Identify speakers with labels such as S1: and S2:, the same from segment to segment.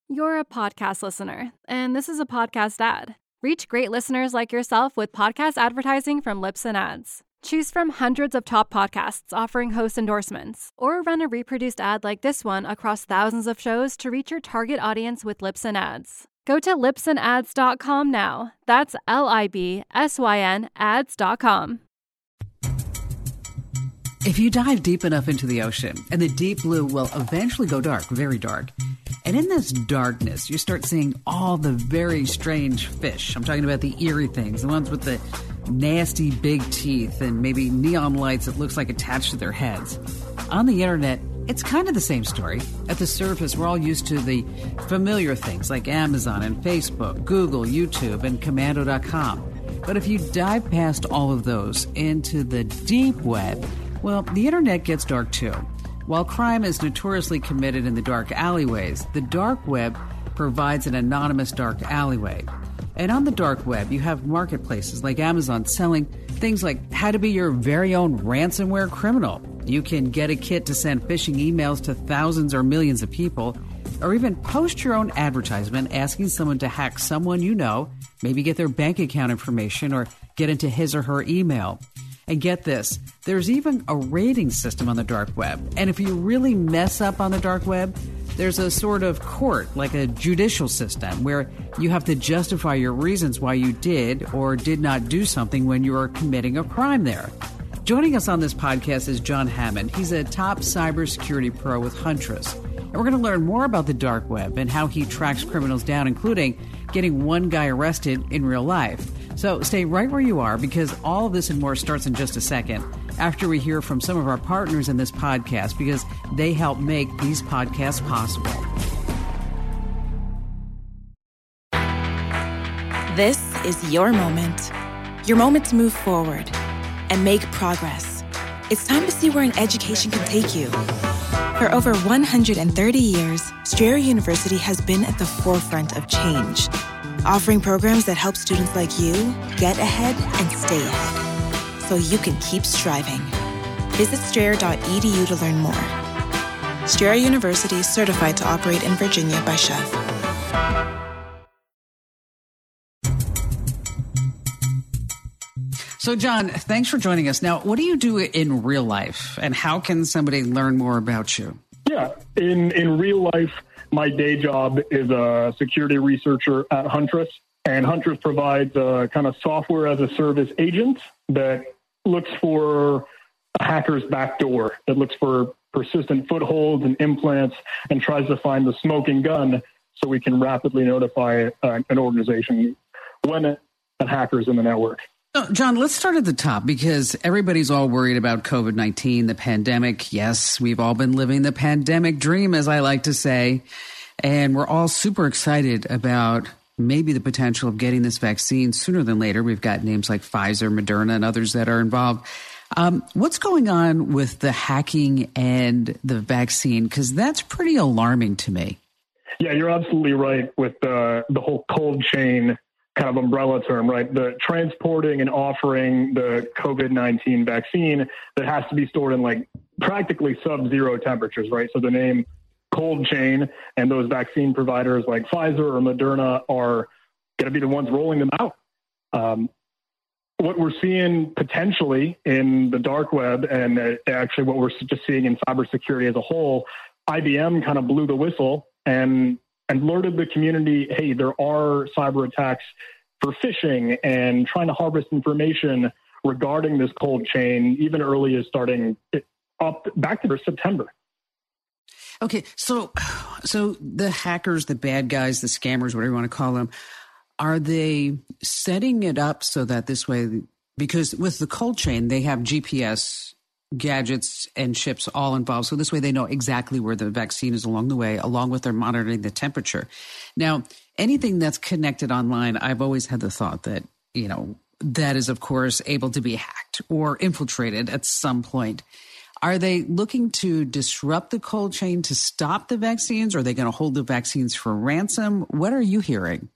S1: You're a podcast listener, and this is a podcast ad. Reach great listeners like yourself with podcast advertising from Libsyn Ads. Choose from hundreds of top podcasts offering host endorsements, or run a reproduced ad like this one across thousands of shows to reach your target audience with Libsyn Ads. Go to libsynads.com now. That's LIBSYN ads.com.
S2: If you dive deep enough into the ocean, and the deep blue will eventually go dark, very dark, and in this darkness, you start seeing all the very strange fish. I'm talking about the eerie things, the ones with the nasty big teeth and maybe neon lights that looks like attached to their heads. On the internet, it's kind of the same story. At the surface, we're all used to the familiar things like Amazon and Facebook, Google, YouTube, and Commando.com. But if you dive past all of those into the deep web, well, the internet gets dark too. While crime is notoriously committed in the dark alleyways, the dark web provides an anonymous dark alleyway. And on the dark web, you have marketplaces like Amazon selling things like how to be your very own ransomware criminal. You can get a kit to send phishing emails to thousands or millions of people, or even post your own advertisement asking someone to hack someone you know, maybe get their bank account information or get into his or her email. And get this, there's even a rating system on the dark web. And if you really mess up on the dark web, there's a sort of court, like a judicial system, where you have to justify your reasons why you did or did not do something when you were committing a crime there. Joining us on this podcast is John Hammond. He's a top cybersecurity pro with Huntress. And we're going to learn more about the dark web and how he tracks criminals down, including getting one guy arrested in real life. So stay right where you are, because all of this and more starts in just a second after we hear from some of our partners in this podcast, because they help make these podcasts possible.
S3: This is your moment to move forward and make progress. It's time to see where an education can take you. For over 130 years, Strayer University has been at the forefront of change, offering programs that help students like you get ahead and stay ahead, so you can keep striving. Visit strayer.edu to learn more. Strayer University is certified to operate in Virginia by Chef.
S2: So, John, thanks for joining us. Now, what do you do in real life, and how can somebody learn more about you?
S4: Yeah, in real life, my day job is a security researcher at Huntress, and Huntress provides a kind of software as a service agent that looks for a hacker's backdoor, that looks for persistent footholds and implants, and tries to find the smoking gun so we can rapidly notify an organization when a hacker's in the network.
S2: John, let's start at the top, because everybody's all worried about COVID-19, the pandemic. Yes, we've all been living the pandemic dream, as I like to say, and we're all super excited about maybe the potential of getting this vaccine sooner than later. We've got names like Pfizer, Moderna, and others that are involved. What's going on with the hacking and the vaccine? Because that's pretty alarming to me.
S4: Yeah, you're absolutely right with the whole cold chain kind of umbrella term, right? The transporting and offering the COVID-19 vaccine that has to be stored in like practically sub-zero temperatures, right? So the name cold chain, and those vaccine providers like Pfizer or Moderna are going to be the ones rolling them out. What we're seeing potentially in the dark web, and actually what we're just seeing in cybersecurity as a whole, IBM kind of blew the whistle and alerted the community, hey, there are cyber attacks for phishing and trying to harvest information regarding this cold chain, even early as starting up back to September.
S2: Okay, so the hackers, the bad guys, the scammers, whatever you want to call them, are they setting it up so that this way, because with the cold chain, they have GPS gadgets and chips all involved. So this way they know exactly where the vaccine is along the way, along with their monitoring the temperature. Now, anything that's connected online, I've always had the thought that, that is, of course, able to be hacked or infiltrated at some point. Are they looking to disrupt the cold chain to stop the vaccines? Or are they going to hold the vaccines for ransom? What are you hearing?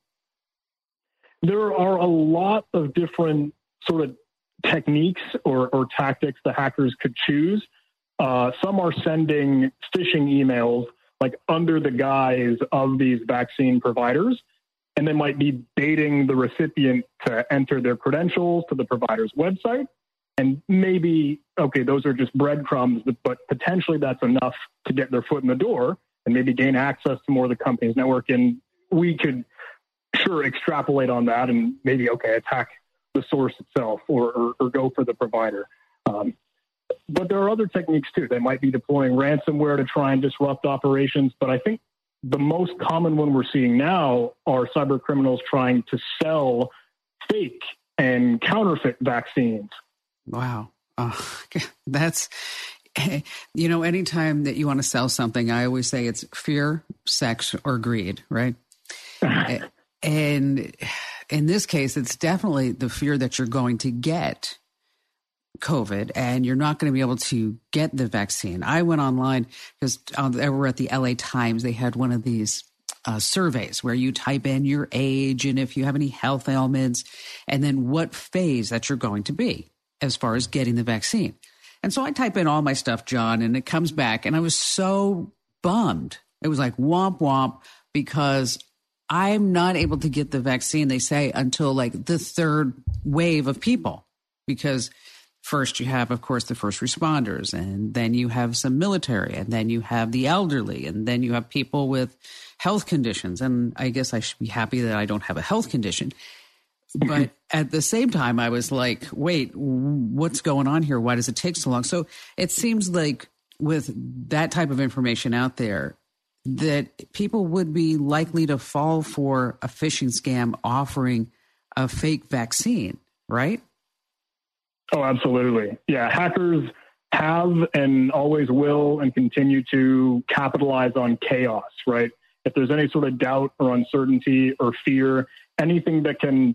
S4: There are a lot of different sort of techniques or tactics the hackers could choose. Some are sending phishing emails like under the guise of these vaccine providers. And they might be baiting the recipient to enter their credentials to the provider's website. And maybe, okay, those are just breadcrumbs, but potentially that's enough to get their foot in the door and maybe gain access to more of the company's network. And we could sure extrapolate on that and maybe, okay, attack the source itself or go for the provider. But there are other techniques too. They might be deploying ransomware to try and disrupt operations. But I think the most common one we're seeing now are cyber criminals trying to sell fake and counterfeit vaccines.
S2: Wow. That's, anytime that you want to sell something, I always say it's fear, sex, or greed, right? And in this case, it's definitely the fear that you're going to get COVID and you're not going to be able to get the vaccine. I went online because over at the LA Times, they had one of these surveys where you type in your age and if you have any health ailments and then what phase that you're going to be as far as getting the vaccine. And so I type in all my stuff, John, and it comes back and I was so bummed. It was like womp womp because I'm not able to get the vaccine, they say, until like the third wave of people because first you have, of course, the first responders, and then you have some military, and then you have the elderly, and then you have people with health conditions. And I guess I should be happy that I don't have a health condition. But at the same time, I was like, wait, what's going on here? Why does it take so long? So it seems like with that type of information out there, that people would be likely to fall for a phishing scam offering a fake vaccine, right?
S4: Oh, absolutely. Yeah. Hackers have and always will and continue to capitalize on chaos, right? If there's any sort of doubt or uncertainty or fear, anything that can,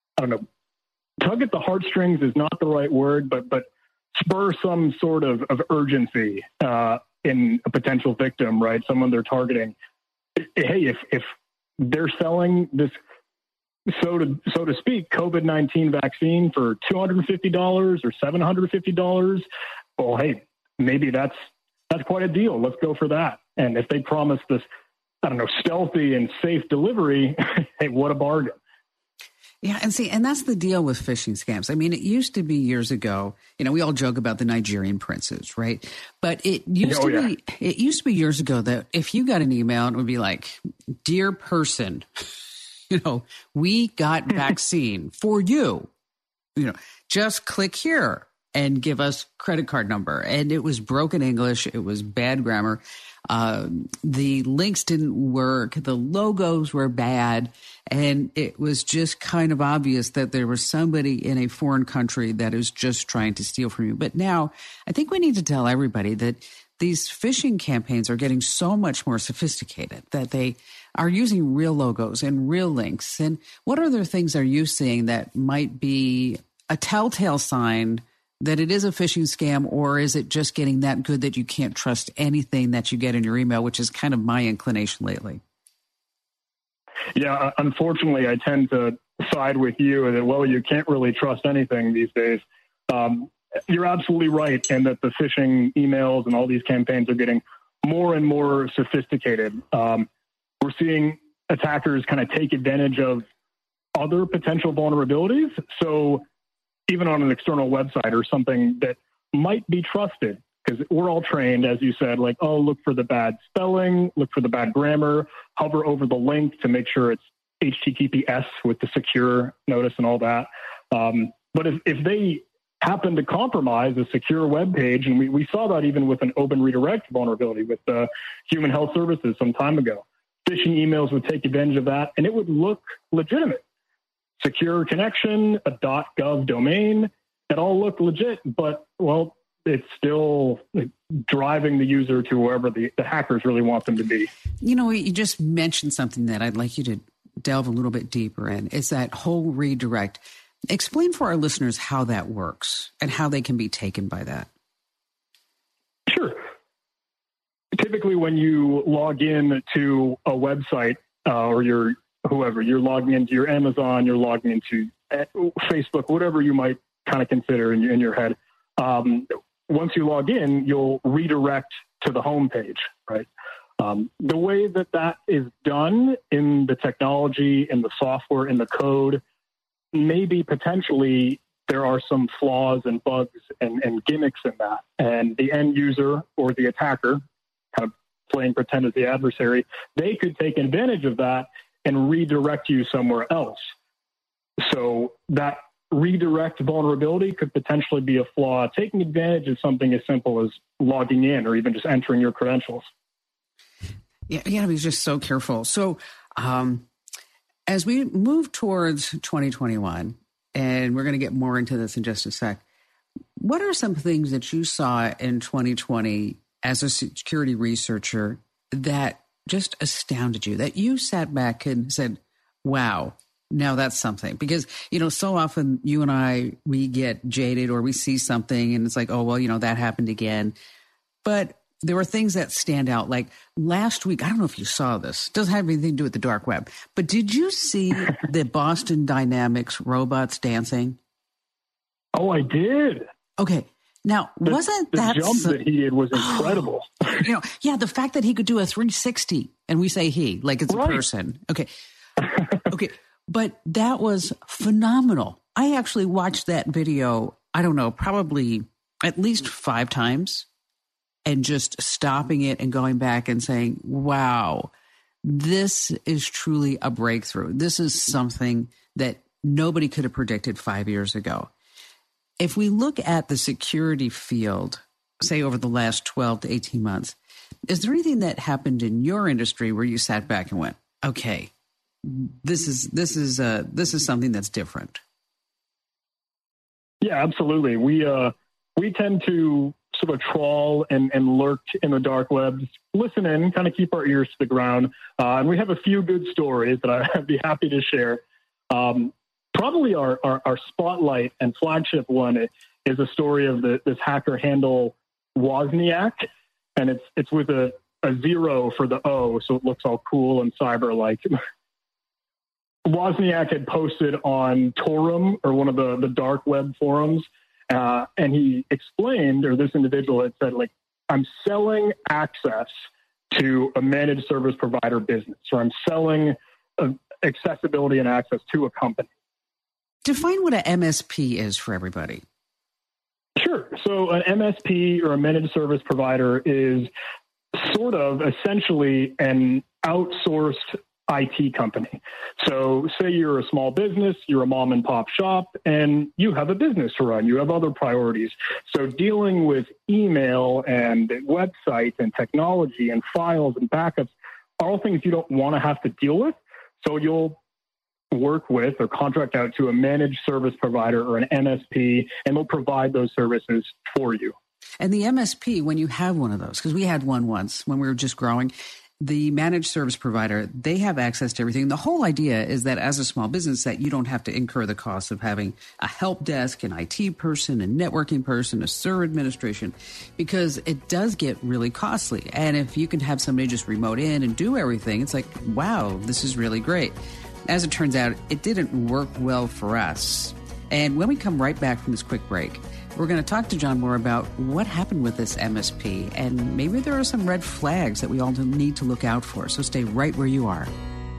S4: tug at the heartstrings is not the right word, but spur some sort of urgency in a potential victim, right? Someone they're targeting. Hey, if they're selling this, so to speak, COVID-19 vaccine for $250 or $750, well, hey, maybe that's quite a deal. Let's go for that. And if they promise this, stealthy and safe delivery, hey, what a bargain.
S2: Yeah. And that's the deal with phishing scams. I mean, it used to be years ago, we all joke about the Nigerian princes, right? But it used to be years ago that if you got an email, it would be like, dear person, we got vaccine for you, just click here and give us credit card number. And it was broken English. It was bad grammar. The links didn't work. The logos were bad. And it was just kind of obvious that there was somebody in a foreign country that is just trying to steal from you. But now I think we need to tell everybody that these phishing campaigns are getting so much more sophisticated that they are using real logos and real links. And what other things are you seeing that might be a telltale sign that it is a phishing scam, or is it just getting that good that you can't trust anything that you get in your email, which is kind of my inclination lately?
S4: Yeah, unfortunately, I tend to side with you that, well, you can't really trust anything these days. You're absolutely right, and that the phishing emails and all these campaigns are getting more and more sophisticated. We're seeing attackers kind of take advantage of other potential vulnerabilities. So even on an external website or something that might be trusted, because we're all trained, as you said, like, oh, look for the bad spelling, look for the bad grammar, hover over the link to make sure it's HTTPS with the secure notice and all that. But if they happen to compromise a secure web page, and we saw that even with an open redirect vulnerability with Human Health Services some time ago, phishing emails would take advantage of that, and it would look legitimate. Secure connection, a .gov domain, it all looked legit, but, well, it's still driving the user to wherever the hackers really want them to be.
S2: You just mentioned something that I'd like you to delve a little bit deeper in. It's that whole redirect. Explain for our listeners how that works and how they can be taken by that.
S4: Sure. Typically, when you log in to a website or you're logging into your Amazon, you're logging into Facebook, whatever you might kind of consider in your head. Once you log in, you'll redirect to the home page, right? The way that is done in the technology, in the software, in the code, maybe potentially there are some flaws and bugs and gimmicks in that. And the end user or the attacker, kind of playing pretend as the adversary, they could take advantage of that and redirect you somewhere else. So that redirect vulnerability could potentially be a flaw, taking advantage of something as simple as logging in or even just entering your credentials.
S2: Yeah, you got to be just so careful. So as we move towards 2021, and we're going to get more into this in just a sec, what are some things that you saw in 2020 as a security researcher that just astounded you, that you sat back and said, wow, now that's something? Because, so often you and I, we get jaded or we see something and it's like, oh, well, that happened again. But there were things that stand out. Like last week, I don't know if you saw this. It doesn't have anything to do with the dark web. But did you see the Boston Dynamics robots dancing?
S4: Oh, I did.
S2: Okay. Now, wasn't that...
S4: The jump that he did was incredible.
S2: Yeah, the fact that he could do a 360, and we say he, like it's a person. Okay. Okay. But that was phenomenal. I actually watched that video, I don't know, probably at least 5 times. And just stopping it and going back and saying, wow, this is truly a breakthrough. This is something that nobody could have predicted 5 years ago. If we look at the security field, say over the last 12 to 18 months, is there anything that happened in your industry where you sat back and went, okay, this is something that's different?
S4: Yeah, absolutely. We tend to sort of trawl and lurk in the dark web, listen in, kind of keep our ears to the ground. And we have a few good stories that I'd be happy to share. Probably our spotlight and flagship one is a story of this hacker handle Wozniak, and it's with a 0 for the O, so it looks all cool and cyber-like. Wozniak had posted on Torum, or one of the dark web forums, and he explained, or this individual had said, like, I'm selling access to a managed service provider business, or I'm selling accessibility and access to a company.
S2: Define what an MSP is for everybody.
S4: Sure. So an MSP, or a managed service provider, is sort of essentially an outsourced IT company. So say you're a small business, you're a mom and pop shop, and you have a business to run. You have other priorities. So dealing with email and websites and technology and files and backups are all things you don't want to have to deal with. So you'll work with or contract out to a managed service provider or an MSP, and they'll provide those services for you.
S2: And the MSP, when you have one of those, because we had one once when we were just growing, the managed service provider, they have access to everything. The whole idea is that as a small business, that you don't have to incur the cost of having a help desk, an IT person, a networking person, a server administration, because it does get really costly. And if you can have somebody just remote in and do everything, it's like, wow, this is really great. As it turns out, it didn't work well for us. And when we come right back from this quick break, we're going to talk to John more about what happened with this MSP, and maybe there are some red flags that we all need to look out for. So stay right where you are.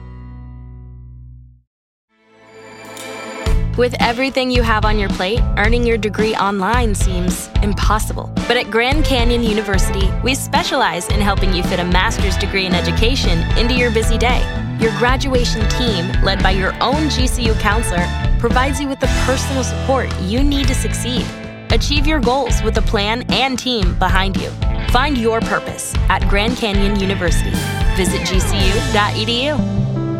S5: With everything you have on your plate, earning your degree online seems impossible. But at Grand Canyon University, we specialize in helping you fit a master's degree in education into your busy day. Your graduation team, led by your own GCU counselor, provides you with the personal support you need to succeed. Achieve your goals with a plan and team behind you. Find your purpose at Grand Canyon University. Visit gcu.edu.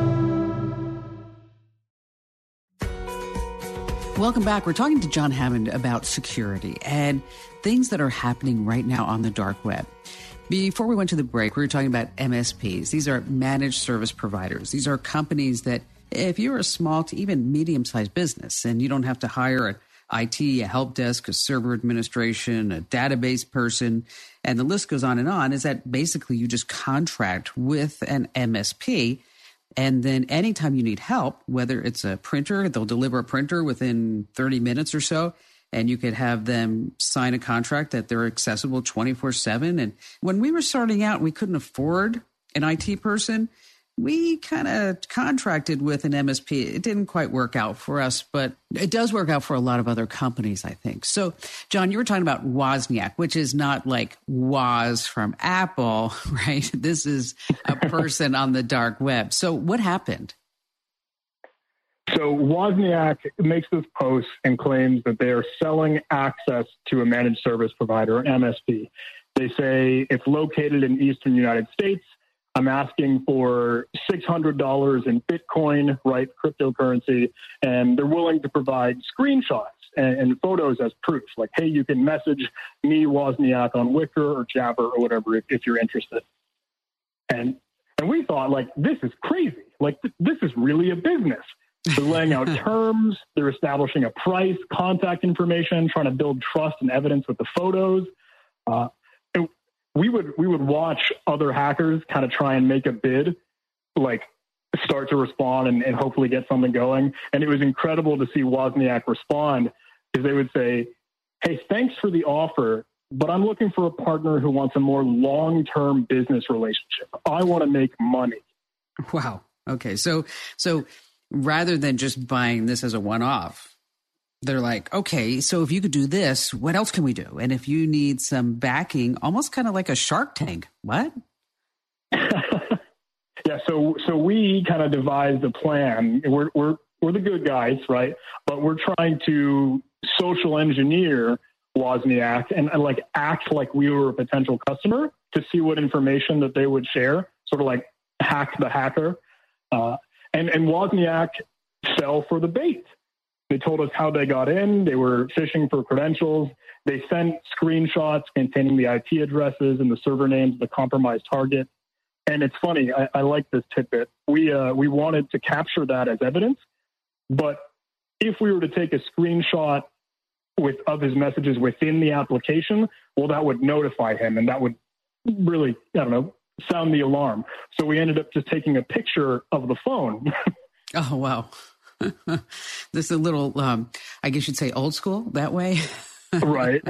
S2: Welcome back. We're talking to John Hammond about security and things that are happening right now on the dark web. Before we went to the break, we were talking about MSPs. These are managed service providers. These are companies that if you're a small to even medium-sized business and you don't have to hire an IT, a help desk, a server administration, a database person, and the list goes on, is that basically you just contract with an MSP. And then anytime you need help, whether it's a printer, they'll deliver a printer within 30 minutes or so, and you could have them sign a contract that they're accessible 24/7. And when we were starting out, we couldn't afford an IT person, we kind of contracted with an MSP. It didn't quite work out for us, but it does work out for a lot of other companies, I think. So, John, you were talking about Wozniak, which is not like Woz from Apple, right? This is a person on the dark web. So what happened?
S4: So Wozniak makes this post and claims that they are selling access to a managed service provider, an MSP. They say it's located in Eastern United States. I'm asking for $600 in Bitcoin, right, cryptocurrency, and they're willing to provide screenshots and photos as proof. Like, hey, you can message me, Wozniak, on Wickr or Jabber or whatever if you're interested. And we thought, like, this is crazy. Like, this is really a business. They're laying out terms. They're establishing a price, contact information, trying to build trust and evidence with the photos. We would watch other hackers kind of try and make a bid, like start to respond and hopefully get something going. And it was incredible to see Wozniak respond, because they would say, hey, thanks for the offer, but I'm looking for a partner who wants a more long-term business relationship. I want to make money.
S2: Wow. Okay. So rather than just buying this as a one-off, they're like, okay, so if you could do this, what else can we do? And if you need some backing, almost kind of like a Shark Tank. What?
S4: Yeah. So we kind of devised a plan. We're the good guys, right? But we're trying to social engineer Wozniak and like act like we were a potential customer to see what information that they would share, sort of like hack the hacker. And Wozniak fell for the bait. They told us how they got in. They were phishing for credentials. They sent screenshots containing the IP addresses and the server names of the compromised target. And it's funny, I like this tidbit. We wanted to capture that as evidence, but if we were to take a screenshot of his messages within the application, well, that would notify him, and that would really, sound the alarm. So we ended up just taking a picture of the phone.
S2: Oh, wow. This is a little, I guess you'd say old school that way.
S4: Right.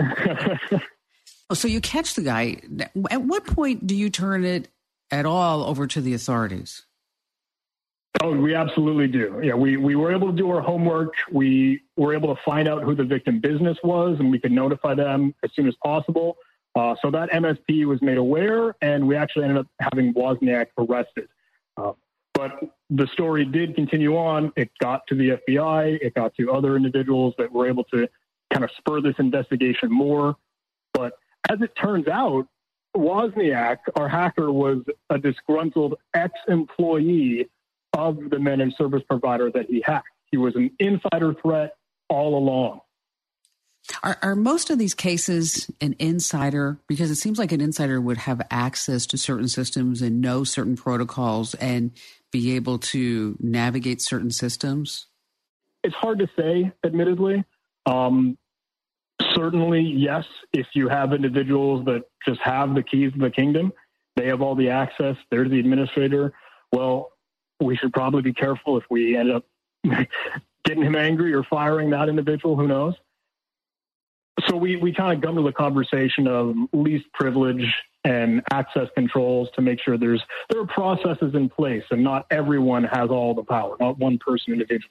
S2: So you catch the guy. At what point do you turn it at all over to the authorities?
S4: Oh, we absolutely do. Yeah, we were able to do our homework. We were able to find out who the victim business was, and we could notify them as soon as possible. So that MSP was made aware, and we actually ended up having Wozniak arrested. But the story did continue on. It got to the FBI. It got to other individuals that were able to kind of spur this investigation more. But as it turns out, Wozniak, our hacker, was a disgruntled ex-employee of the managed service provider that he hacked. He was an insider threat all along.
S2: Are most of these cases an insider? Because it seems like an insider would have access to certain systems and know certain protocols and be able to navigate certain systems.
S4: It's hard to say, admittedly. Certainly, yes, if you have individuals that just have the keys to the kingdom, they have all the access, they're the administrator. Well, we should probably be careful if we end up getting him angry or firing that individual, who knows? So we kind of come to the conversation of least privilege and access controls to make sure there are processes in place and not everyone has all the power, not one person individually.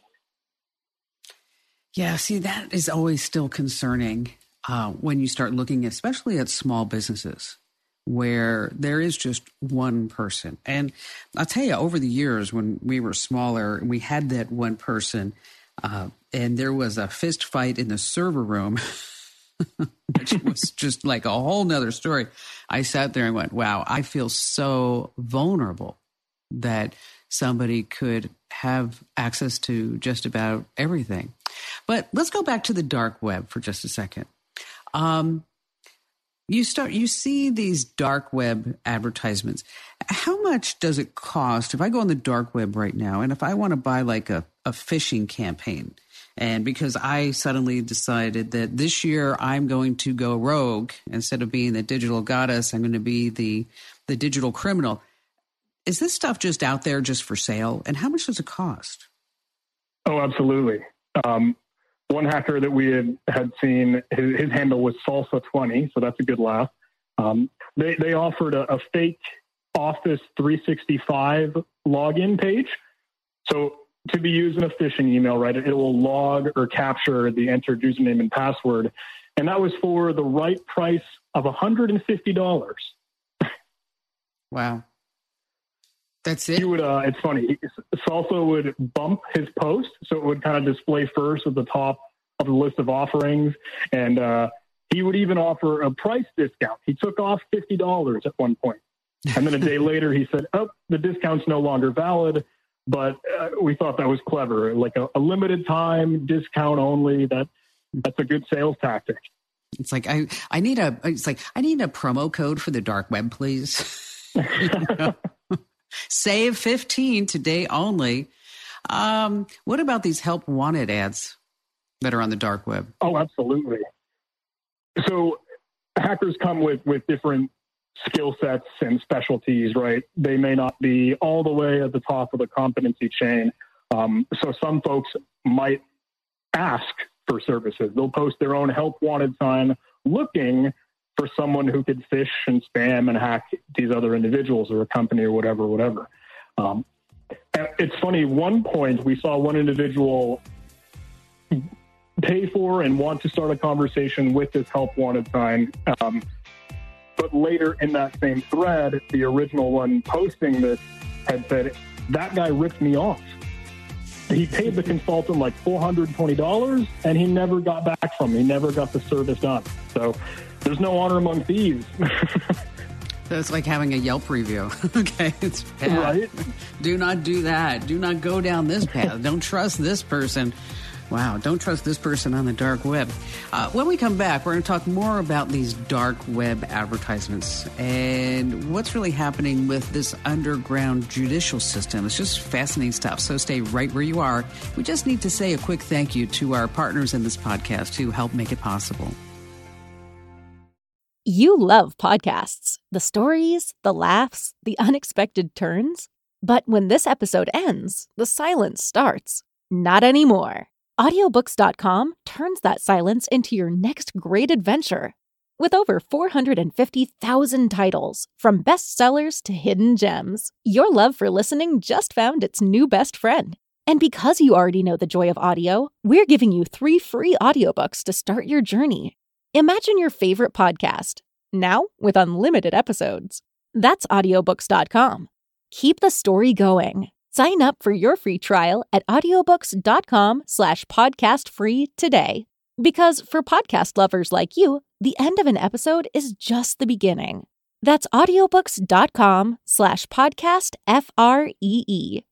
S2: Yeah, see, that is always still concerning when you start looking, especially at small businesses where there is just one person. And I'll tell you, over the years when we were smaller and we had that one person and there was a fist fight in the server room, which was just like a whole nother story. I sat there and went, wow, I feel so vulnerable that somebody could have access to just about everything. But let's go back to the dark web for just a second. You see these dark web advertisements. How much does it cost if I go on the dark web right now and if I want to buy like a phishing campaign? And because I suddenly decided that this year I'm going to go rogue, instead of being the digital goddess, I'm going to be the digital criminal. Is this stuff just out there just for sale? And how much does it cost?
S4: Oh, absolutely. One hacker that we had seen, his handle was Salsa20, so that's a good laugh. They offered a fake Office 365 login page. So to be used in a phishing email, right, it will log or capture the entered username and password. And that was for the right price of $150.
S2: Wow. That's it?
S4: He would, it's funny. Salsa would bump his post, so it would kind of display first at the top of the list of offerings. And he would even offer a price discount. He took off $50 at one point. And then a day later, he said, oh, the discount's no longer valid. But we thought that was clever, like a limited time discount only. That's a good sales tactic.
S2: It's like I need a promo code for the dark web, please. Save 15 today only. What about these help wanted ads that are on the dark web?
S4: Oh, absolutely. So hackers come with different skill sets and specialties, right? They may not be all the way at the top of the competency chain. So some folks might ask for services. They'll post their own help wanted sign looking for someone who could phish and spam and hack these other individuals or a company or whatever. It's funny, one point we saw one individual pay for and want to start a conversation with this help wanted sign. But later in that same thread, the original one posting this had said, that guy ripped me off. He paid the consultant like $420 and he never got back from me. He never got the service done. So there's no honor among thieves.
S2: So it's like having a Yelp review. Okay, it's bad.
S4: Right?
S2: Do not do that. Do not go down this path. Don't trust this person. Wow, don't trust this person on the dark web. When we come back, we're going to talk more about these dark web advertisements and what's really happening with this underground judicial system. It's just fascinating stuff, so stay right where you are. We just need to say a quick thank you to our partners in this podcast who help make it possible.
S6: You love podcasts, the stories, the laughs, the unexpected turns. But when this episode ends, the silence starts. Not anymore. Audiobooks.com turns that silence into your next great adventure. With over 450,000 titles, from bestsellers to hidden gems, your love for listening just found its new best friend. And because you already know the joy of audio, we're giving you 3 free audiobooks to start your journey. Imagine your favorite podcast, now with unlimited episodes. That's audiobooks.com. Keep the story going. Sign up for your free trial at audiobooks.com/podcastfree today. Because for podcast lovers like you, the end of an episode is just the beginning. That's audiobooks.com/podcastfree.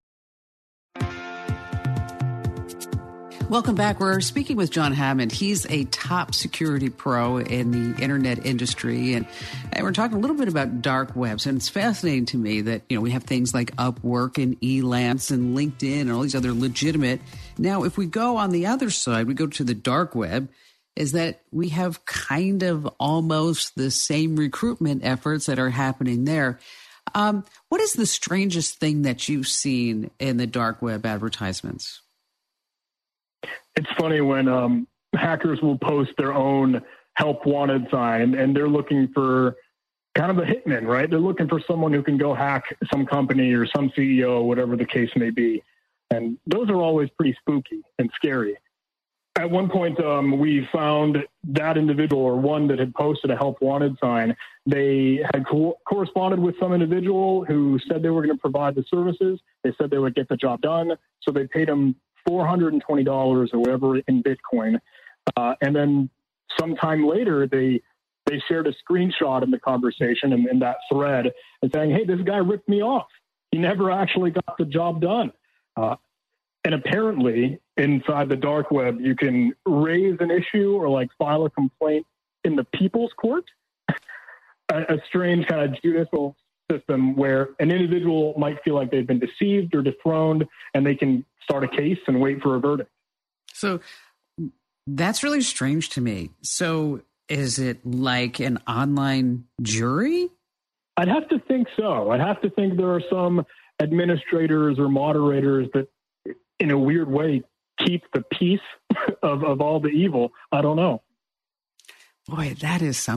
S2: Welcome back. We're speaking with John Hammond. He's a top security pro in the internet industry. And we're talking a little bit about dark webs. And it's fascinating to me that, we have things like Upwork and Elance and LinkedIn and all these other legitimate. Now, if we go on the other side, we go to the dark web, is that we have kind of almost the same recruitment efforts that are happening there. What is the strangest thing that you've seen in the dark web advertisements?
S4: It's funny when hackers will post their own help wanted sign and they're looking for kind of a hitman, right? They're looking for someone who can go hack some company or some CEO, whatever the case may be. And those are always pretty spooky and scary. At one point, we found that individual or one that had posted a help wanted sign. They had corresponded with some individual who said they were going to provide the services. They said they would get the job done. So they paid him $420 or whatever in Bitcoin. And then sometime later, they shared a screenshot in the conversation and in that thread and saying, hey, this guy ripped me off. He never actually got the job done. And apparently inside the dark web, you can raise an issue or file a complaint in the people's court, a strange kind of judicial system where an individual might feel like they've been deceived or dethroned and they can start a case and wait for a verdict.
S2: So that's really strange to me. So is it like an online jury?
S4: I'd have to think so. I'd have to think there are some administrators or moderators that in a weird way keep the peace of all the evil. I don't know.
S2: Boy, that is something.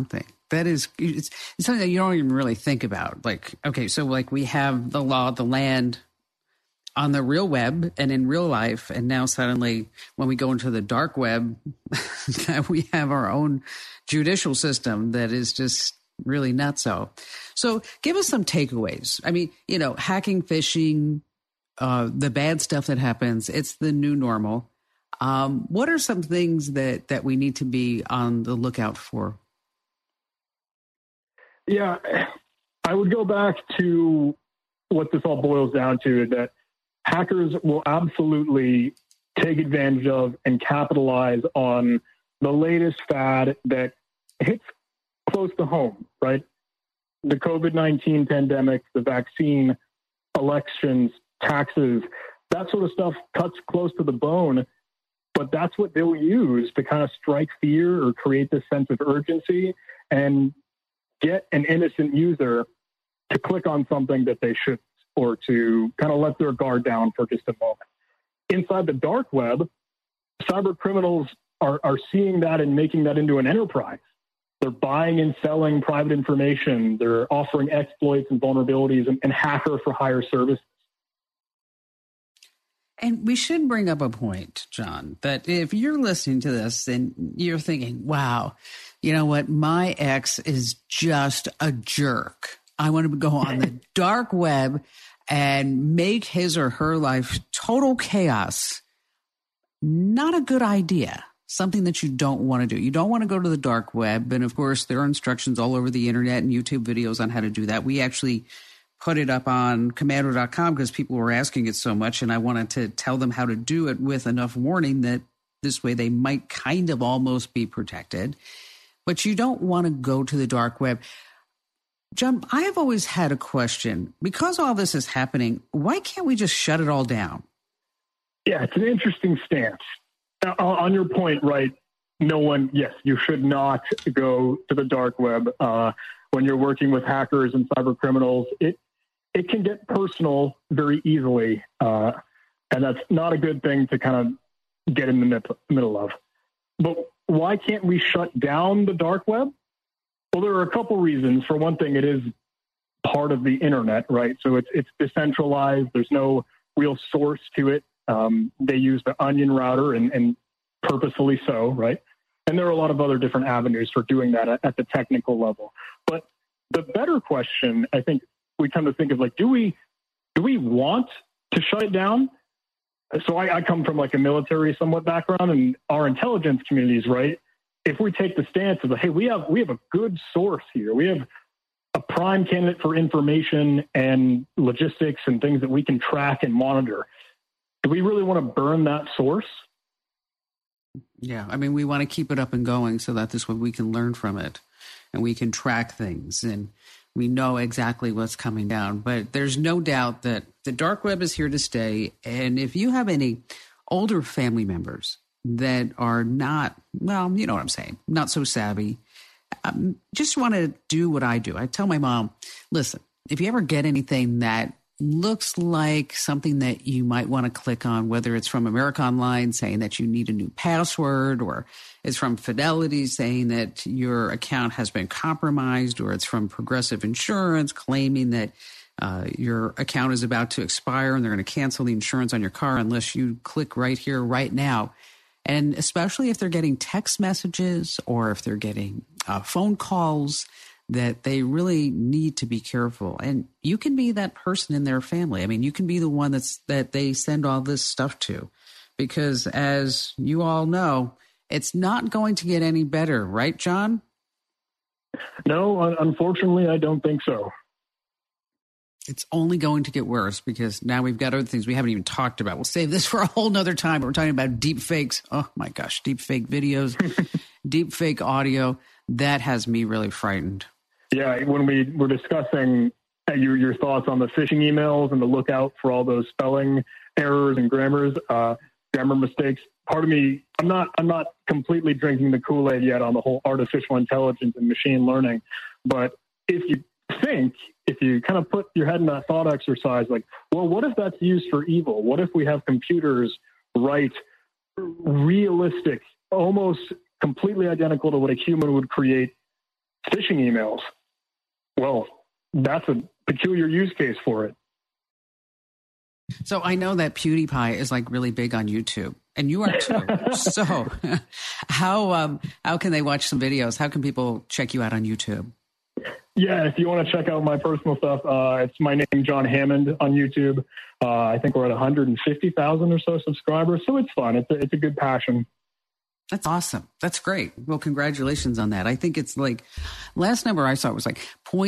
S2: That is, it's something that you don't even really think about. Like, okay, so like we have the law of the land on the real web and in real life. And now suddenly when we go into the dark web, we have our own judicial system that is just really nutso. So give us some takeaways. I mean, you know, hacking, phishing, the bad stuff that happens, it's the new normal. What are some things that we need to be on the lookout for?
S4: Yeah, I would go back to what this all boils down to, that hackers will absolutely take advantage of and capitalize on the latest fad that hits close to home, right? The COVID-19 pandemic, the vaccine, elections, taxes, that sort of stuff cuts close to the bone, but that's what they'll use to kind of strike fear or create this sense of urgency and get an innocent user to click on something that they shouldn't, or to kind of let their guard down for just a moment. Inside the dark web, cyber criminals are seeing that and making that into an enterprise. They're buying and selling private information. They're offering exploits and vulnerabilities and hacker for hire services.
S2: And we should bring up a point, John, that if you're listening to this and you're thinking, wow, you know what, my ex is just a jerk. I want to go on the dark web and make his or her life total chaos. Not a good idea. Something that you don't want to do. You don't want to go to the dark web. And of course, there are instructions all over the internet and YouTube videos on how to do that. We actually put it up on Komando.com because people were asking it so much, and I wanted to tell them how to do it with enough warning that this way they might kind of almost be protected. But you don't want to go to the dark web. John, I have always had a question. Because all this is happening, why can't we just shut it all down?
S4: Yeah, it's an interesting stance. Now, on your point, right, yes, you should not go to the dark web. When you're working with hackers and cyber criminals, it can get personal very easily. And that's not a good thing to kind of get in the middle of. But why can't we shut down the dark web? Well, there are a couple reasons. For one thing, it is part of the internet, right? So it's decentralized. There's no real source to it. They use the Onion router and purposefully so, right? And there are a lot of other different avenues for doing that at the technical level. But the better question, I think, we come to think of, like, do we want to shut it down? So I come from like a military somewhat background, and our intelligence communities, right? If we take the stance of, hey, we have a good source here. We have a prime candidate for information and logistics and things that we can track and monitor. Do we really want to burn that source?
S2: Yeah, I mean, we want to keep it up and going so that this way we can learn from it and we can track things and we know exactly what's coming down. But there's no doubt that the dark web is here to stay. And if you have any older family members that are not, well, you know what I'm saying, not so savvy, just want to do what I do. I tell my mom, listen, if you ever get anything that looks like something that you might want to click on, whether it's from America Online saying that you need a new password, or it's from Fidelity saying that your account has been compromised, or it's from Progressive Insurance claiming that your account is about to expire and they're going to cancel the insurance on your car unless you click right here, right now. And especially if they're getting text messages or if they're getting phone calls, that they really need to be careful. And you can be that person in their family. I mean, you can be the one that they send all this stuff to, because as you all know, it's not going to get any better, right, John?
S4: No, unfortunately, I don't think so.
S2: It's only going to get worse because now we've got other things we haven't even talked about. We'll save this for a whole nother time. We're talking about deep fakes. Oh my gosh, deep fake videos, deep fake audio. That has me really frightened. Yeah,
S4: when we were discussing your thoughts on the phishing emails and the lookout for all those spelling errors and grammar mistakes, part of me, I'm not completely drinking the Kool-Aid yet on the whole artificial intelligence and machine learning. But if you kind of put your head in that thought exercise, like, well, what if that's used for evil? What if we have computers write realistic, almost completely identical to what a human would create phishing emails. Well, that's a peculiar use case for it.
S2: So I know that PewDiePie is like really big on YouTube, and you are too. So how can they watch some videos? How can people check you out on YouTube?
S4: Yeah, if you want to check out my personal stuff, it's my name, John Hammond, on YouTube. I think we're at 150,000 or so subscribers, so it's fun. It's a good passion.
S2: That's awesome. That's great. Well, congratulations on that. I think it's like, last number I saw was like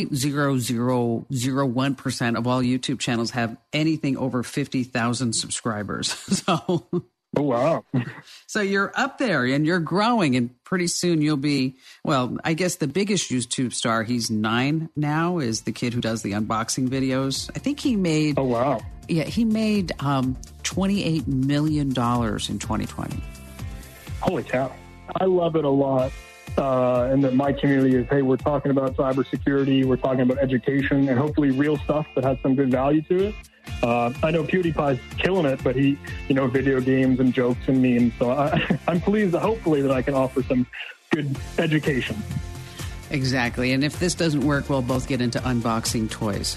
S2: 0.0001% of all YouTube channels have anything over 50,000 subscribers. So,
S4: oh, wow.
S2: So you're up there and you're growing, and pretty soon you'll be, well, I guess the biggest YouTube star, he's 9 now, is the kid who does the unboxing videos. I think he made,
S4: oh, wow.
S2: Yeah, he made $28 million in 2020.
S4: Holy cow. I love it a lot. And that my community is, hey, we're talking about cybersecurity, we're talking about education, and hopefully real stuff that has some good value to it. I know PewDiePie's killing it, but he, video games and jokes and memes. So I'm pleased, hopefully, that I can offer some good education.
S2: Exactly. And if this doesn't work, we'll both get into unboxing toys.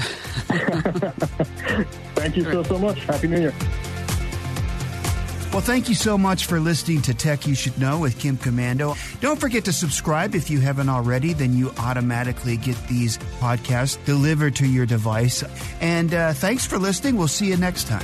S4: Thank you so much. Happy New Year.
S7: Well, thank you so much for listening to Tech You Should Know with Kim Komando. Don't forget to subscribe if you haven't already. Then you automatically get these podcasts delivered to your device. And thanks for listening. We'll see you next time.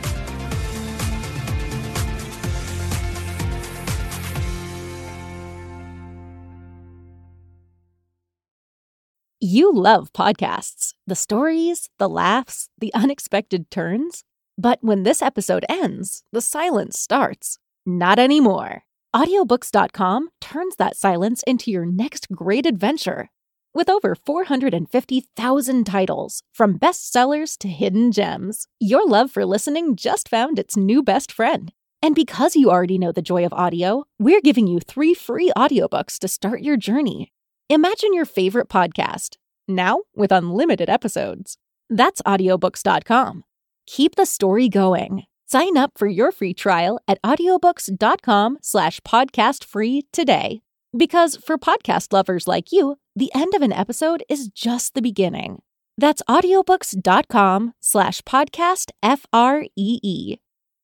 S6: You love podcasts, the stories, the laughs, the unexpected turns. But when this episode ends, the silence starts. Not anymore. Audiobooks.com turns that silence into your next great adventure. With over 450,000 titles, from bestsellers to hidden gems, your love for listening just found its new best friend. And because you already know the joy of audio, we're giving you 3 free audiobooks to start your journey. Imagine your favorite podcast, now with unlimited episodes. That's audiobooks.com. Keep the story going. Sign up for your free trial at audiobooks.com/podcastfree today. Because for podcast lovers like you, the end of an episode is just the beginning. That's audiobooks.com/podcastfree.